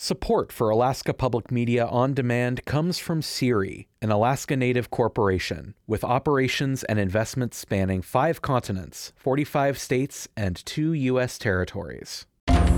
Support for Alaska Public Media on Demand comes from CIRI, an Alaska Native corporation with operations and investments spanning 5 continents, 45 states, and 2 U.S. territories.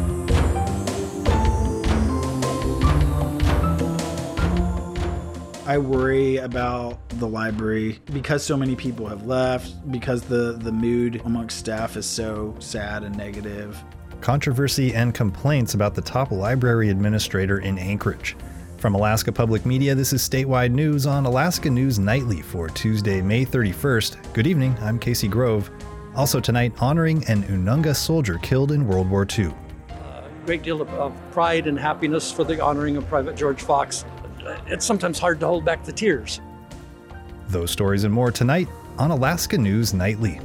I worry about the library because so many people have left, because the mood amongst staff is so sad and negative. Controversy and complaints about the top library administrator in Anchorage. From Alaska Public Media, this is Statewide News on Alaska News Nightly for Tuesday, May 31st. Good evening, I'm Casey Grove. Also tonight, honoring an Ununga soldier killed in World War II. A great deal of pride and happiness for the honoring of Private George Fox. It's sometimes hard to hold back the tears. Those stories and more tonight on Alaska News Nightly.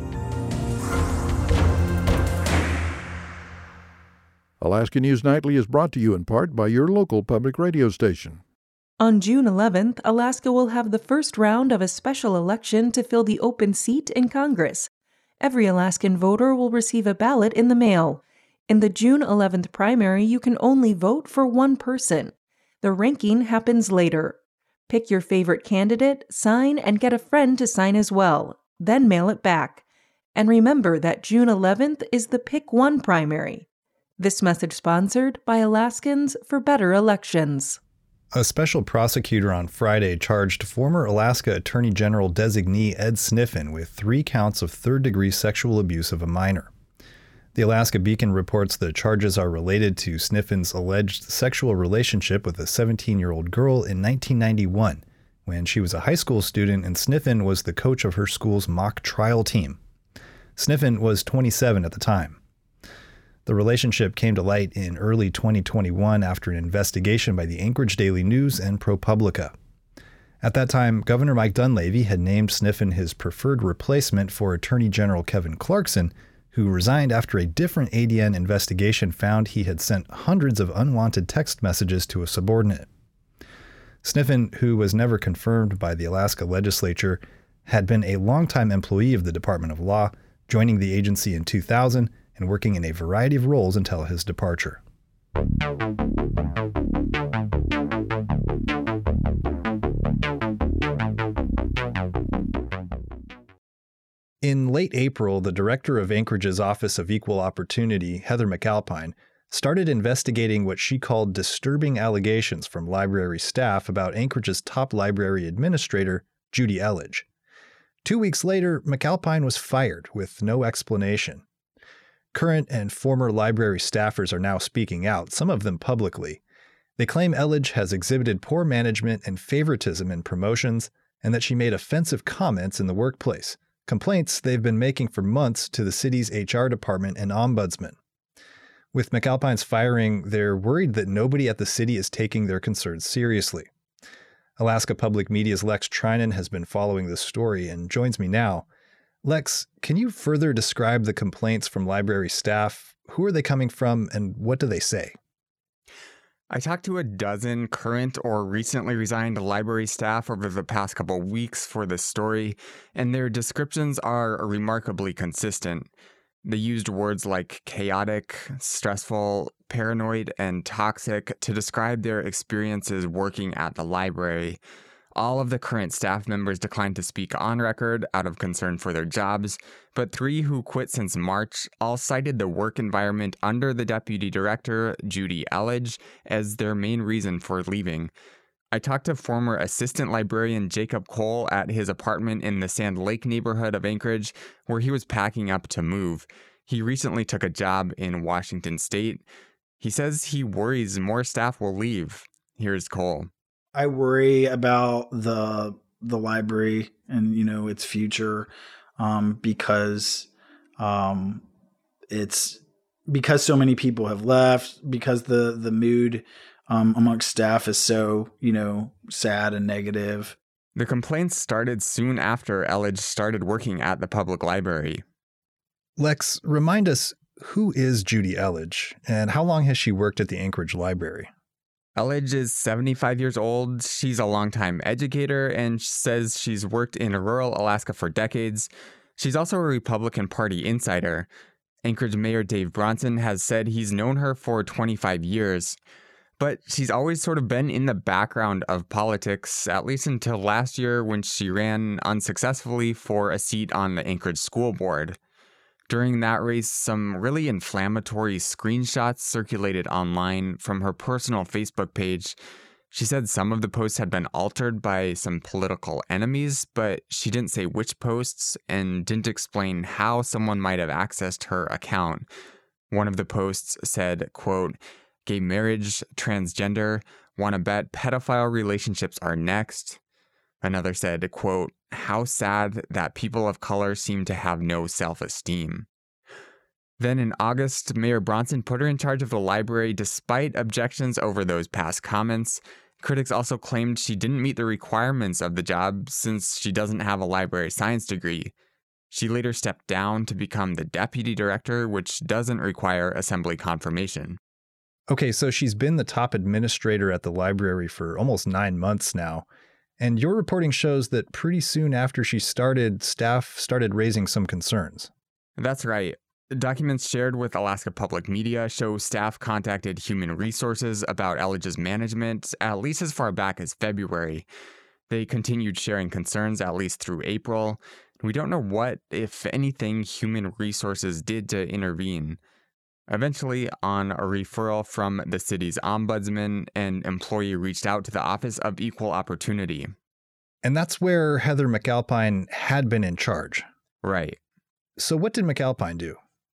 Alaska News Nightly is brought to you in part by your local public radio station. On June 11th, Alaska will have the first round of a special election to fill the open seat in Congress. Every Alaskan voter will receive a ballot in the mail. In the June 11th primary, you can only vote for one person. The ranking happens later. Pick your favorite candidate, sign, and get a friend to sign as well. Then mail it back. And remember that June 11th is the Pick One primary. This message sponsored by Alaskans for Better Elections. A special prosecutor on Friday charged former Alaska Attorney General designee Ed Sniffen with 3 counts of third-degree sexual abuse of a minor. The Alaska Beacon reports the charges are related to Sniffen's alleged sexual relationship with a 17-year-old girl in 1991, when she was a high school student and Sniffen was the coach of her school's mock trial team. Sniffen was 27 at the time. The relationship came to light in early 2021 after an investigation by the Anchorage Daily News and ProPublica. At that time, Governor Mike Dunleavy had named Sniffen his preferred replacement for Attorney General Kevin Clarkson, who resigned after a different ADN investigation found he had sent hundreds of unwanted text messages to a subordinate. Sniffen, who was never confirmed by the Alaska legislature, had been a longtime employee of the Department of Law, joining the agency in 2000 and working in a variety of roles until his departure. In late April, the director of Anchorage's Office of Equal Opportunity, Heather McAlpine, started investigating what she called disturbing allegations from library staff about Anchorage's top library administrator, Judy Elledge. 2 weeks later, McAlpine was fired with no explanation. Current and former library staffers are now speaking out, some of them publicly. They claim Elledge has exhibited poor management and favoritism in promotions, and that she made offensive comments in the workplace, complaints they've been making for months to the city's HR department and ombudsman. With McAlpine's firing, they're worried that nobody at the city is taking their concerns seriously. Alaska Public Media's Lex Trinan has been following this story and joins me now. Lex, can you further describe the complaints from library staff? Who are they coming from and what do they say? I talked to a dozen current or recently resigned library staff over the past couple weeks for this story, and their descriptions are remarkably consistent. They used words like chaotic, stressful, paranoid, and toxic to describe their experiences working at the library. All of the current staff members declined to speak on record out of concern for their jobs, but 3 who quit since March all cited the work environment under the deputy director, Judy Elledge, as their main reason for leaving. I talked to former assistant librarian Jacob Cole at his apartment in the Sand Lake neighborhood of Anchorage, where he was packing up to move. He recently took a job in Washington State. He says he worries more staff will leave. Here's Cole. I worry about the library and, its future, because so many people have left, because the mood amongst staff is so, sad and negative. The complaints started soon after Elledge started working at the public library. Lex, remind us, who is Judy Elledge and how long has she worked at the Anchorage Library? Elledge is 75 years old. She's a longtime educator and says she's worked in rural Alaska for decades. She's also a Republican Party insider. Anchorage Mayor Dave Bronson has said he's known her for 25 years. But she's always sort of been in the background of politics, at least until last year when she ran unsuccessfully for a seat on the Anchorage School Board. During that race, some really inflammatory screenshots circulated online from her personal Facebook page. She said some of the posts had been altered by some political enemies, but she didn't say which posts and didn't explain how someone might have accessed her account. One of the posts said, quote, "Gay marriage, transgender, wanna bet pedophile relationships are next." Another said, quote, "How sad that people of color seem to have no self-esteem." Then in August, Mayor Bronson put her in charge of the library despite objections over those past comments. Critics also claimed she didn't meet the requirements of the job since she doesn't have a library science degree. She later stepped down to become the deputy director, which doesn't require assembly confirmation. Okay, so she's been the top administrator at the library for almost 9 months now. And your reporting shows that pretty soon after she started, staff started raising some concerns. That's right. Documents shared with Alaska Public Media show staff contacted Human Resources about Elledge's management at least as far back as February. They continued sharing concerns at least through April. We don't know what, if anything, Human Resources did to intervene. Eventually, on a referral from the city's ombudsman, an employee reached out to the Office of Equal Opportunity. And that's where Heather McAlpine had been in charge. Right. So what did McAlpine do?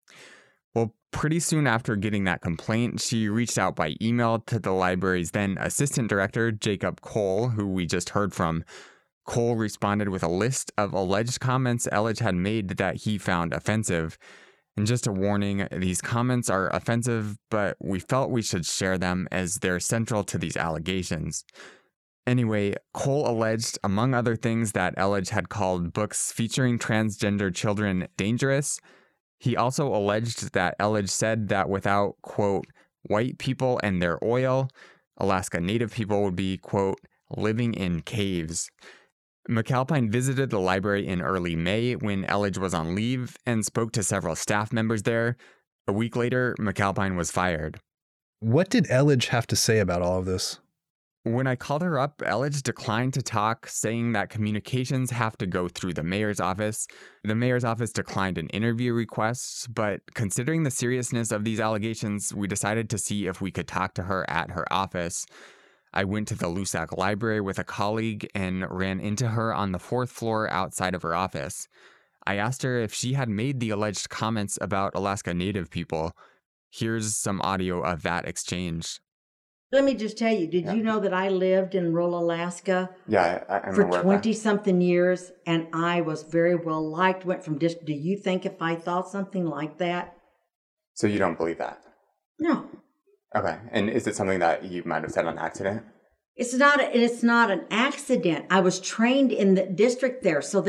Well, pretty soon after getting that complaint, she reached out by email to the library's then assistant director, Jacob Cole, who we just heard from. Cole responded with a list of alleged comments Elledge had made that he found offensive. And just a warning, these comments are offensive, but we felt we should share them as they're central to these allegations. Anyway, Cole alleged, among other things, that Elledge had called books featuring transgender children dangerous. He also alleged that Elledge said that without, quote, white people and their oil, Alaska Native people would be, quote, living in caves. McAlpine visited the library in early May when Elledge was on leave and spoke to several staff members there. A week later, McAlpine was fired. What did Elledge have to say about all of this? When I called her up, Elledge declined to talk, saying that communications have to go through the mayor's office. The mayor's office declined an interview request, but considering the seriousness of these allegations, we decided to see if we could talk to her at her office. I went to the Lusac Library with a colleague and ran into her on the 4th floor outside of her office. I asked her if she had made the alleged comments about Alaska Native people. Here's some audio of that exchange. Let me just tell you, did you know that I lived in rural Alaska I'm for 20-something years, and I was very well liked, went from do you think if I thought something like that? So you don't believe that? No. Okay. And is it something that you might have said on accident? It's not an accident. I was trained in the district there. So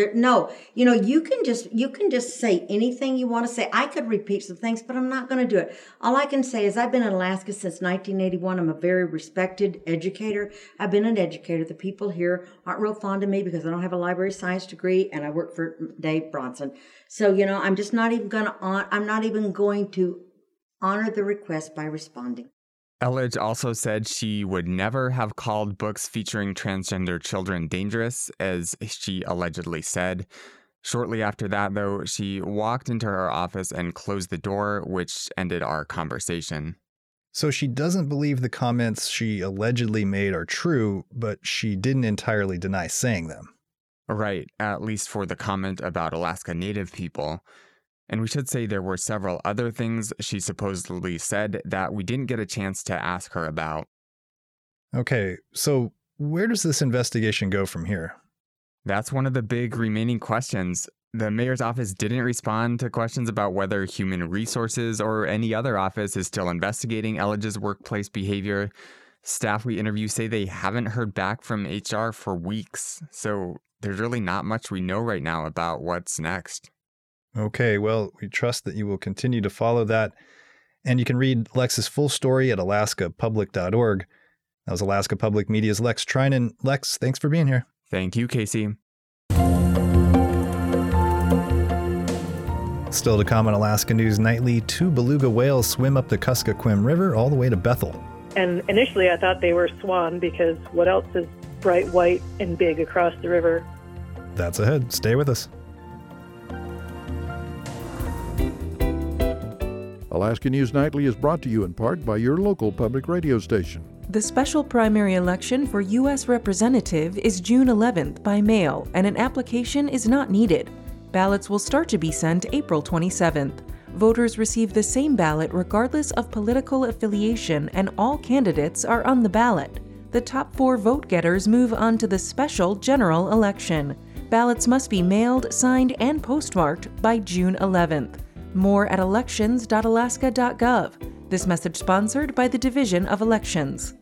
you can just say anything you want to say. I could repeat some things, but I'm not going to do it. All I can say is I've been in Alaska since 1981. I'm a very respected educator. I've been an educator. The people here aren't real fond of me because I don't have a library science degree and I work for Dave Bronson. So, I'm just not even going to honor the request by responding. Elledge also said she would never have called books featuring transgender children dangerous, as she allegedly said. Shortly after that, though, she walked into her office and closed the door, which ended our conversation. So she doesn't believe the comments she allegedly made are true, but she didn't entirely deny saying them. Right, at least for the comment about Alaska Native people. And we should say there were several other things she supposedly said that we didn't get a chance to ask her about. Okay, so where does this investigation go from here? That's one of the big remaining questions. The mayor's office didn't respond to questions about whether Human Resources or any other office is still investigating Elledge's workplace behavior. Staff we interview say they haven't heard back from HR for weeks, so there's really not much we know right now about what's next. Okay, well, we trust that you will continue to follow that. And you can read Lex's full story at alaskapublic.org. That was Alaska Public Media's Lex Trinan. Lex, thanks for being here. Thank you, Casey. Still to come on Alaska News Nightly, 2 beluga whales swim up the Kuskokwim River all the way to Bethel. And initially I thought they were swan because what else is bright white and big across the river? That's ahead. Stay with us. Alaska News Nightly is brought to you in part by your local public radio station. The special primary election for U.S. Representative is June 11th by mail, and an application is not needed. Ballots will start to be sent April 27th. Voters receive the same ballot regardless of political affiliation, and all candidates are on the ballot. The top 4 vote-getters move on to the special general election. Ballots must be mailed, signed, and postmarked by June 11th. More at elections.alaska.gov. This message sponsored by the Division of Elections.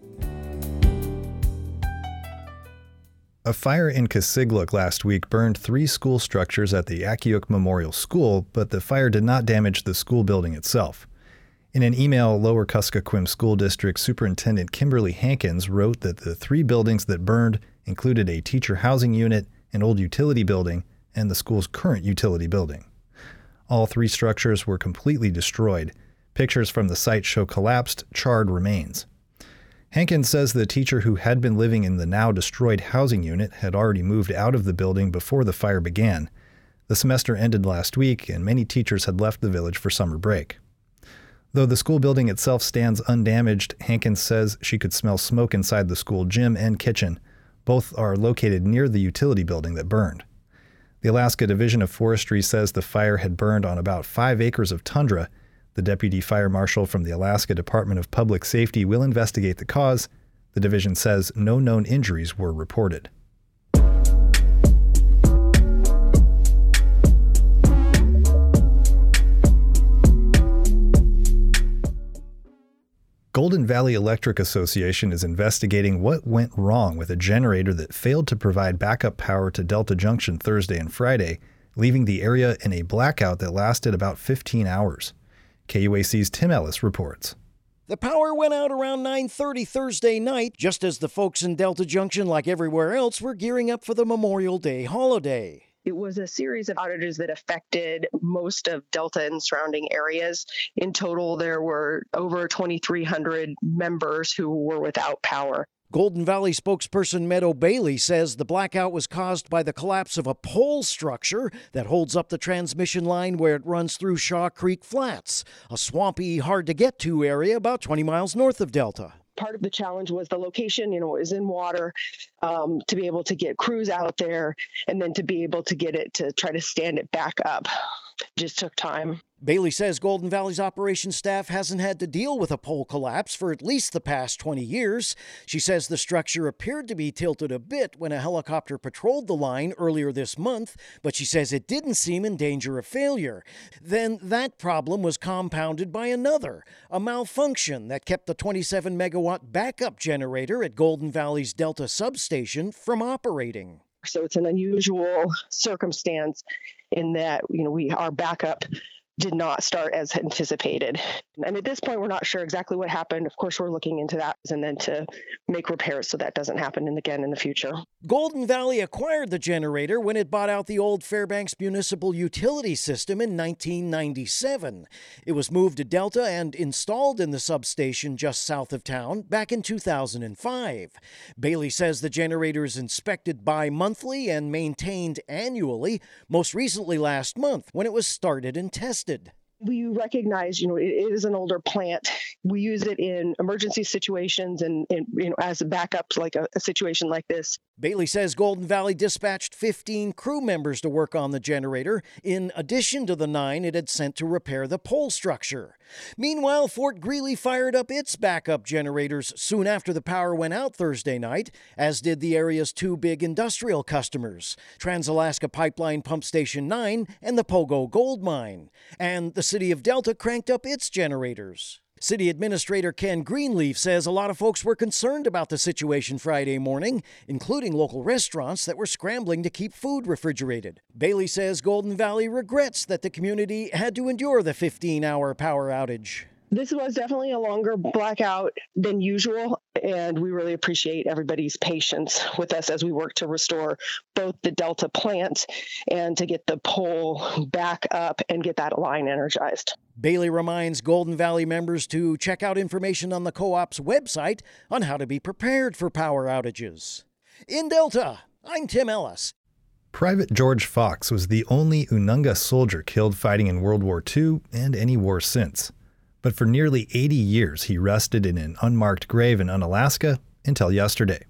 A fire in Kasigluk last week burned 3 school structures at the Akiuk Memorial School, but the fire did not damage the school building itself. In an email, Lower Kuskokwim School District Superintendent Kimberly Hankins wrote that the 3 buildings that burned included a teacher housing unit, an old utility building, and the school's current utility building. All 3 structures were completely destroyed. Pictures from the site show collapsed, charred remains. Hankins says the teacher who had been living in the now destroyed housing unit had already moved out of the building before the fire began. The semester ended last week, and many teachers had left the village for summer break. Though the school building itself stands undamaged, Hankins says she could smell smoke inside the school gym and kitchen. Both are located near the utility building that burned. The Alaska Division of Forestry says the fire had burned on about 5 acres of tundra. The deputy fire marshal from the Alaska Department of Public Safety will investigate the cause. The division says no known injuries were reported. Golden Valley Electric Association is investigating what went wrong with a generator that failed to provide backup power to Delta Junction Thursday and Friday, leaving the area in a blackout that lasted about 15 hours. KUAC's Tim Ellis reports. The power went out around 9:30 Thursday night, just as the folks in Delta Junction, like everywhere else, were gearing up for the Memorial Day holiday. It was a series of outages that affected most of Delta and surrounding areas. In total, there were over 2,300 members who were without power. Golden Valley spokesperson Meadow Bailey says the blackout was caused by the collapse of a pole structure that holds up the transmission line where it runs through Shaw Creek Flats, a swampy, hard-to-get-to area about 20 miles north of Delta. Part of the challenge was the location, it was in water, to be able to get crews out there and then to be able to get it to try to stand it back up. Just took time. Bailey says Golden Valley's operations staff hasn't had to deal with a pole collapse for at least the past 20 years. She says the structure appeared to be tilted a bit when a helicopter patrolled the line earlier this month, but she says it didn't seem in danger of failure. Then that problem was compounded by another, a malfunction that kept the 27-megawatt backup generator at Golden Valley's Delta substation from operating. So it's an unusual circumstance in that, our backup did not start as anticipated. And at this point, we're not sure exactly what happened. Of course, we're looking into that and then to make repairs so that doesn't happen again in the future. Golden Valley acquired the generator when it bought out the old Fairbanks Municipal Utility System in 1997. It was moved to Delta and installed in the substation just south of town back in 2005. Bailey says the generator is inspected bi-monthly and maintained annually, most recently last month when it was started and tested. We recognize, it is an older plant. We use it in emergency situations and as a backup, like a situation like this. Bailey says Golden Valley dispatched 15 crew members to work on the generator, in addition to the 9 it had sent to repair the pole structure. Meanwhile, Fort Greely fired up its backup generators soon after the power went out Thursday night, as did the area's 2 big industrial customers, Trans-Alaska Pipeline Pump Station 9 and the Pogo Gold Mine. And the city of Delta cranked up its generators. City Administrator Ken Greenleaf says a lot of folks were concerned about the situation Friday morning, including local restaurants that were scrambling to keep food refrigerated. Bailey says Golden Valley regrets that the community had to endure the 15-hour power outage. This was definitely a longer blackout than usual, and we really appreciate everybody's patience with us as we work to restore both the Delta plant and to get the pole back up and get that line energized. Bailey reminds Golden Valley members to check out information on the co-op's website on how to be prepared for power outages. In Delta, I'm Tim Ellis. Private George Fox was the only Ununga soldier killed fighting in World War II and any war since. But for nearly 80 years, he rested in an unmarked grave in Unalaska until yesterday.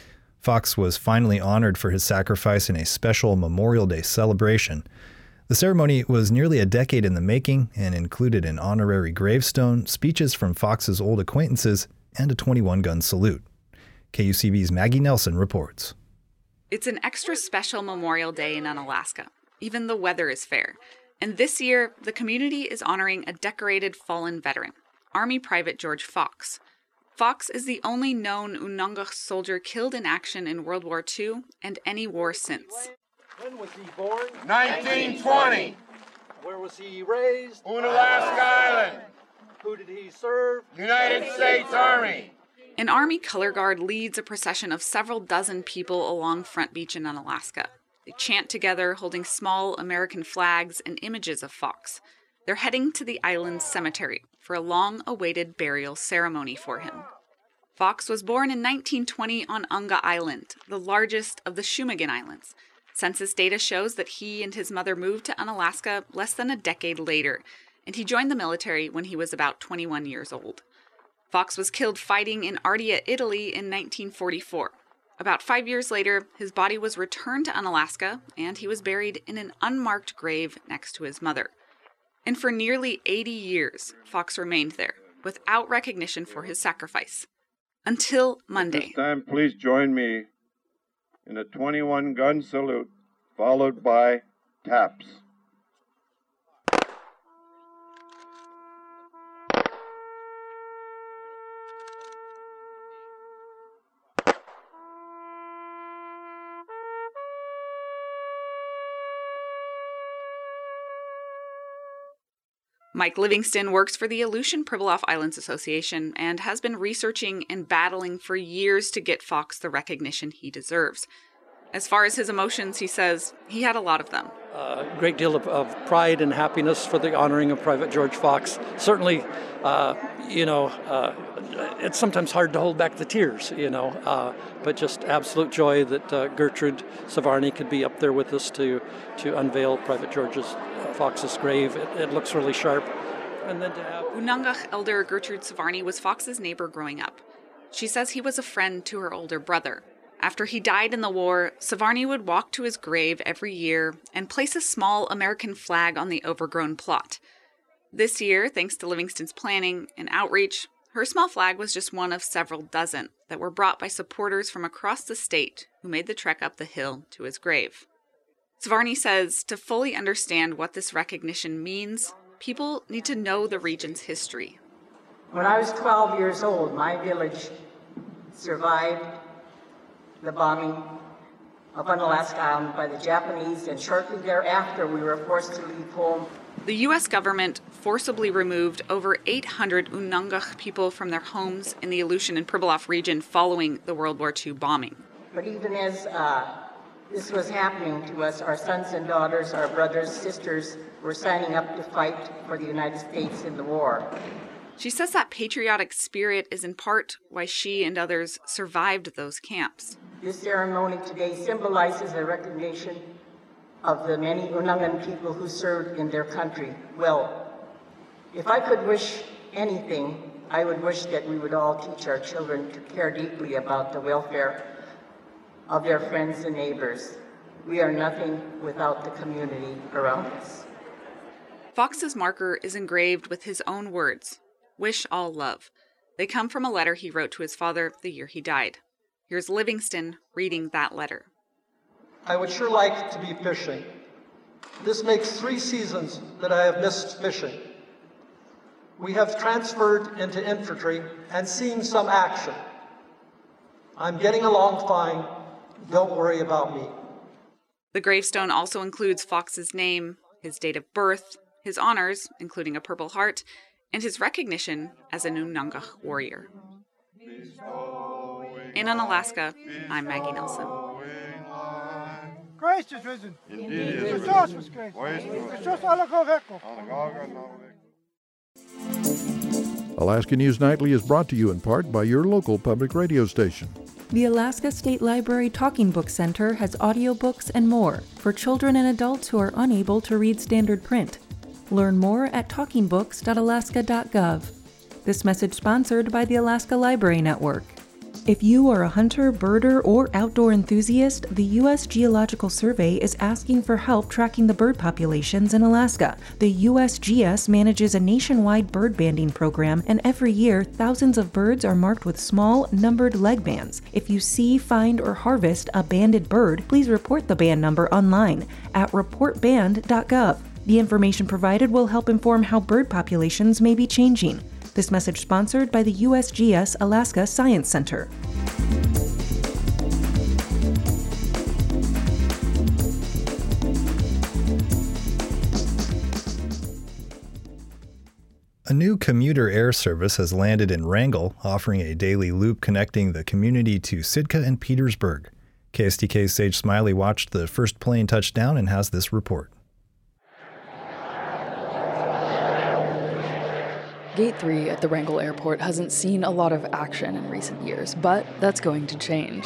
Fox was finally honored for his sacrifice in a special Memorial Day celebration. The ceremony was nearly a decade in the making and included an honorary gravestone, speeches from Fox's old acquaintances, and a 21-gun salute. KUCB's Maggie Nelson reports. It's an extra special Memorial Day in Unalaska. Even the weather is fair. And this year, the community is honoring a decorated fallen veteran, Army Private George Fox. Fox is the only known Ununga soldier killed in action in World War II and any war since. When was he born? 1920. Where was he raised? Unalaska Island. Who did he serve? United States Army. An Army color guard leads a procession of several dozen people along Front Beach in Unalaska. They chant together, holding small American flags and images of Fox. They're heading to the island's cemetery for a long-awaited burial ceremony for him. Fox was born in 1920 on Unga Island, the largest of the Shumagon Islands. Census data shows that he and his mother moved to Unalaska less than a decade later, and he joined the military when he was about 21 years old. Fox was killed fighting in Ardea, Italy in 1944. About 5 years later, his body was returned to Unalaska, and he was buried in an unmarked grave next to his mother. And for nearly 80 years, Fox remained there, without recognition for his sacrifice. Until Monday. At this time, please join me in a 21-gun salute, followed by taps. Mike Livingston works for the Aleutian Pribilof Islands Association and has been researching and battling for years to get Fox the recognition he deserves. As far as his emotions, he says he had a lot of them. A great deal of pride and happiness for the honoring of Private George Fox. Certainly, it's sometimes hard to hold back the tears, but just absolute joy that Gertrude Savarni could be up there with us to unveil Private George's Fox's grave. It looks really sharp. And then to have Ununga elder Gertrude Savarni was Fox's neighbor growing up. She says he was a friend to her older brother. After he died in the war, Savarni would walk to his grave every year and place a small American flag on the overgrown plot. This year, thanks to Livingston's planning and outreach, her small flag was just one of several dozen that were brought by supporters from across the state who made the trek up the hill to his grave. Savarni says to fully understand what this recognition means, people need to know the region's history. When I was 12 years old, my village survived the bombing of Unalaska Island by the Japanese, and shortly thereafter we were forced to leave home. The U.S. government forcibly removed over 800 Ununga people from their homes in the Aleutian and Pribilof region following the World War II bombing. But even as this was happening to us, our sons and daughters, our brothers, sisters were signing up to fight for the United States in the war. She says that patriotic spirit is in part why she and others survived those camps. This ceremony today symbolizes a recognition of the many Unungan people who served in their country well. If I could wish anything, I would wish that we would all teach our children to care deeply about the welfare of their friends and neighbors. We are nothing without the community around us. Fox's marker is engraved with his own words, "Wish all love." They come from a letter he wrote to his father the year he died. Here's Livingston reading that letter. I would sure like to be fishing. This makes 3 seasons that I have missed fishing. We have transferred into infantry and seen some action. I'm getting along fine. Don't worry about me. The gravestone also includes Fox's name, his date of birth, his honors, including a Purple Heart, and his recognition as an Unangac warrior. In Unalaska, I'm Maggie Nelson. Christ is risen. Indeed Christos was Christ. Christos Alagoveko. Alaska News Nightly is brought to you in part by your local public radio station. The Alaska State Library Talking Book Center has audiobooks and more for children and adults who are unable to read standard print. Learn more at talkingbooks.alaska.gov. This message sponsored by the Alaska Library Network. If you are a hunter, birder, or outdoor enthusiast, the U.S. Geological Survey is asking for help tracking the bird populations in Alaska. The USGS manages a nationwide bird banding program, and every year, thousands of birds are marked with small, numbered leg bands. If you see, find, or harvest a banded bird, please report the band number online at reportband.gov. The information provided will help inform how bird populations may be changing. This message sponsored by the USGS Alaska Science Center. A new commuter air service has landed in Wrangell, offering a daily loop connecting the community to Sitka and Petersburg. KSTK's Sage Smiley watched the first plane touch down and has this report. Gate 3 at the Wrangell Airport hasn't seen a lot of action in recent years, but that's going to change.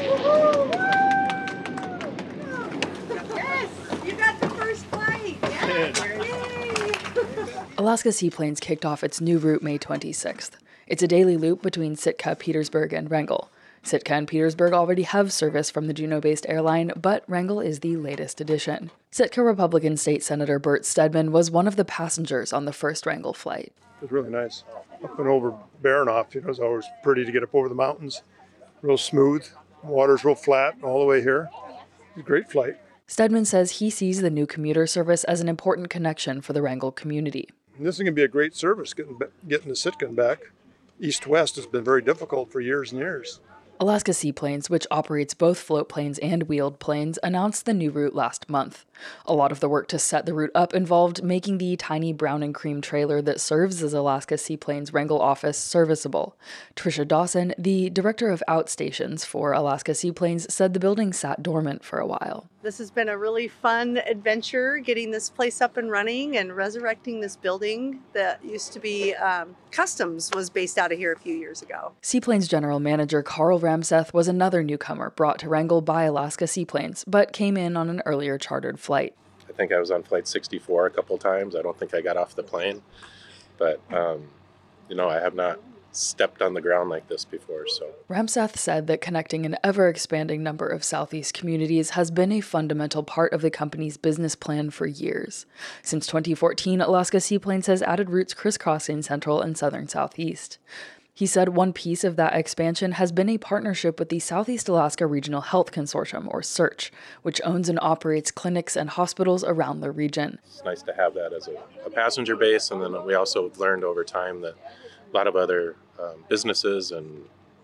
Yes! You got the first flight! Yes! Yay! Alaska Seaplanes kicked off its new route May 26th. It's a daily loop between Sitka, Petersburg, and Wrangell. Sitka and Petersburg already have service from the Juneau-based airline, but Wrangell is the latest addition. Sitka Republican State Senator Bert Stedman was one of the passengers on the first Wrangell flight. It was really nice. Up and over Baranoff, it's always pretty to get up over the mountains. Real smooth. Water's real flat all the way here. It was a great flight. Stedman says he sees the new commuter service as an important connection for the Wrangell community. And this is going to be a great service, getting to Sitka and back. East-west has been very difficult for years and years. Alaska Seaplanes, which operates both float planes and wheeled planes, announced the new route last month. A lot of the work to set the route up involved making the tiny brown and cream trailer that serves as Alaska Seaplanes' Wrangell office serviceable. Tricia Dawson, the director of outstations for Alaska Seaplanes, said the building sat dormant for a while. This has been a really fun adventure, getting this place up and running and resurrecting this building that used to be Customs was based out of here a few years ago. Seaplanes General Manager Carl Ramseth was another newcomer brought to Wrangell by Alaska Seaplanes, but came in on an earlier chartered flight. I think I was on flight 64 a couple times. I don't think I got off the plane, but I have not stepped on the ground like this before. So Ramseth said that connecting an ever-expanding number of Southeast communities has been a fundamental part of the company's business plan for years. Since 2014, Alaska Seaplanes has added routes crisscrossing Central and Southern Southeast. He said one piece of that expansion has been a partnership with the Southeast Alaska Regional Health Consortium, or SEARCH, which owns and operates clinics and hospitals around the region. It's nice to have that as a passenger base, and then we also learned over time that a lot of other businesses and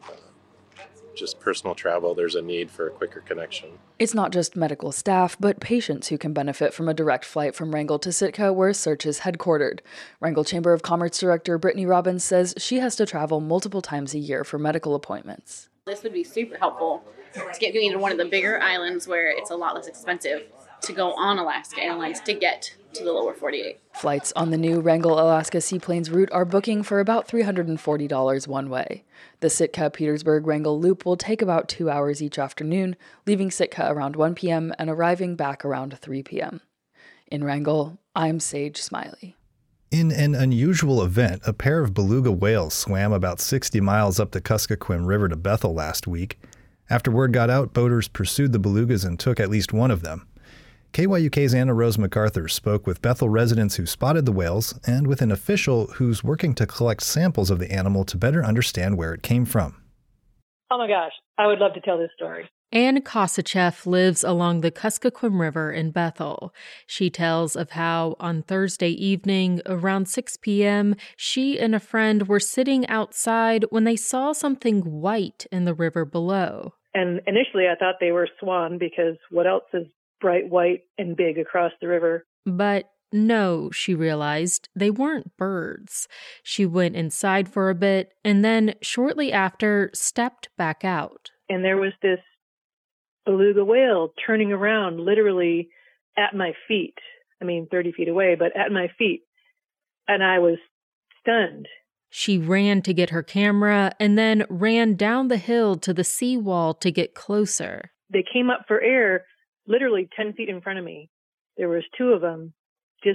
just personal travel, there's a need for a quicker connection. It's not just medical staff, but patients who can benefit from a direct flight from Wrangell to Sitka, where SEARCH is headquartered. Wrangell Chamber of Commerce Director Brittany Robbins says she has to travel multiple times a year for medical appointments. This would be super helpful to get me to one of the bigger islands where it's a lot less expensive to go on Alaska Airlines to get to the lower 48. Flights on the new Wrangell Alaska Seaplanes route are booking for about $340 one way. The Sitka-Petersburg-Wrangell loop will take about 2 hours each afternoon, leaving Sitka around 1 p.m. and arriving back around 3 p.m. In Wrangell, I'm Sage Smiley. In an unusual event, a pair of beluga whales swam about 60 miles up the Kuskokwim River to Bethel last week. After word got out, boaters pursued the belugas and took at least one of them. KYUK's Anna Rose MacArthur spoke with Bethel residents who spotted the whales and with an official who's working to collect samples of the animal to better understand where it came from. Oh my gosh, I would love to tell this story. Ann Kosachev lives along the Kuskokwim River in Bethel. She tells of how on Thursday evening, around 6 p.m., she and a friend were sitting outside when they saw something white in the river below. And initially I thought they were swan because what else is bright white and big across the river? But no, she realized, they weren't birds. She went inside for a bit and then, shortly after, stepped back out. And there was this beluga whale turning around literally at my feet. 30 feet away, but at my feet. And I was stunned. She ran to get her camera and then ran down the hill to the seawall to get closer. They came up for air literally 10 feet in front of me. There was two of them just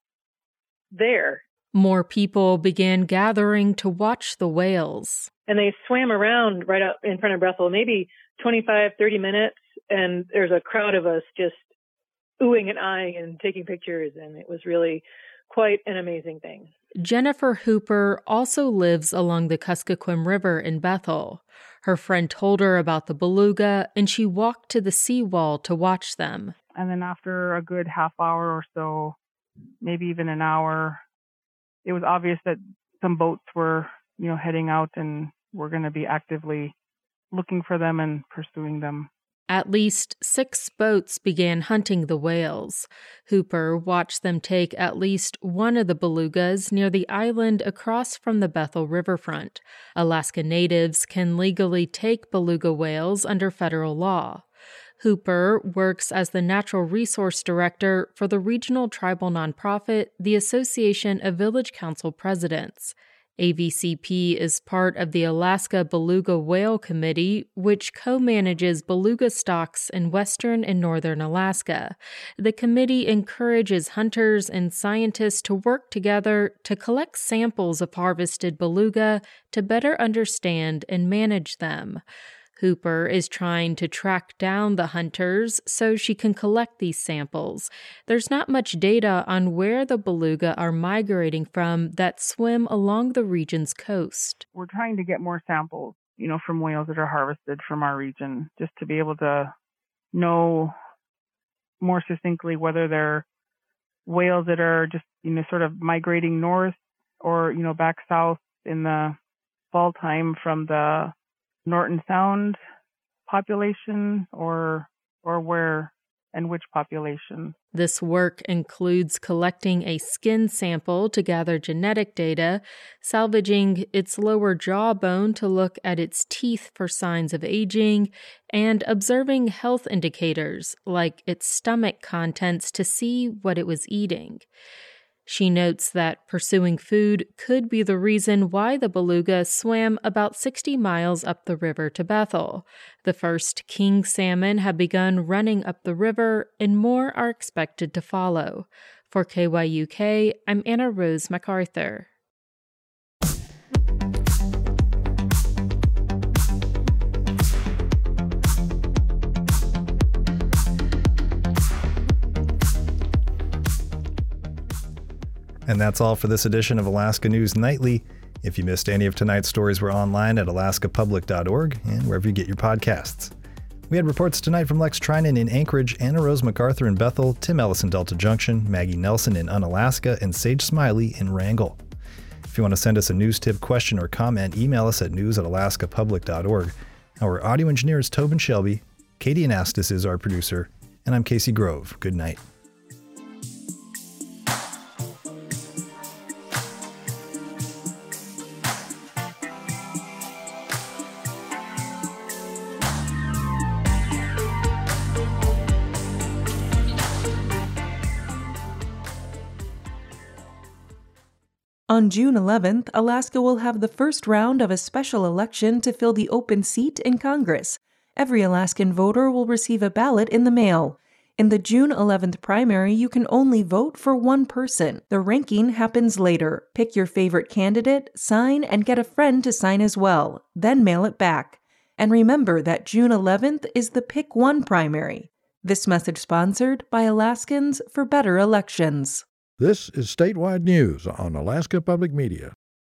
there. More people began gathering to watch the whales. And they swam around right up in front of Bethel, maybe 25, 30 minutes. And there's a crowd of us just oohing and eyeing and taking pictures. And it was really quite an amazing thing. Jennifer Hooper also lives along the Kuskokwim River in Bethel. Her friend told her about the beluga, and she walked to the seawall to watch them. And then after a good half hour or so, maybe even an hour, it was obvious that some boats were, heading out and we're going to be actively looking for them and pursuing them. At least 6 boats began hunting the whales. Hooper watched them take at least one of the belugas near the island across from the Bethel riverfront. Alaska natives can legally take beluga whales under federal law. Hooper works as the Natural Resource Director for the regional tribal nonprofit, the Association of Village Council Presidents. AVCP is part of the Alaska Beluga Whale Committee, which co-manages beluga stocks in western and northern Alaska. The committee encourages hunters and scientists to work together to collect samples of harvested beluga to better understand and manage them. Hooper is trying to track down the hunters so she can collect these samples. There's not much data on where the beluga are migrating from that swim along the region's coast. We're trying to get more samples, from whales that are harvested from our region, just to be able to know more succinctly whether they're whales that are just, sort of migrating north or, back south in the fall time from the Norton Sound population or where and which population. This work includes collecting a skin sample to gather genetic data, salvaging its lower jawbone to look at its teeth for signs of aging, and observing health indicators like its stomach contents to see what it was eating. She notes that pursuing food could be the reason why the beluga swam about 60 miles up the river to Bethel. The first king salmon have begun running up the river, and more are expected to follow. For KYUK, I'm Anna Rose MacArthur. And that's all for this edition of Alaska News Nightly. If you missed any of tonight's stories, we're online at alaskapublic.org and wherever you get your podcasts. We had reports tonight from Lex Trinan in Anchorage, Anna Rose MacArthur in Bethel, Tim Ellis in Delta Junction, Maggie Nelson in Unalaska, and Sage Smiley in Wrangell. If you want to send us a news tip, question, or comment, email us at news@alaskapublic.org. Our audio engineer is Tobin Shelby, Katie Anastas is our producer, and I'm Casey Grove. Good night. On June 11th, Alaska will have the first round of a special election to fill the open seat in Congress. Every Alaskan voter will receive a ballot in the mail. In the June 11th primary, you can only vote for one person. The ranking happens later. Pick your favorite candidate, sign, and get a friend to sign as well. Then mail it back. And remember that June 11th is the Pick One primary. This message sponsored by Alaskans for Better Elections. This is Statewide News on Alaska Public Media.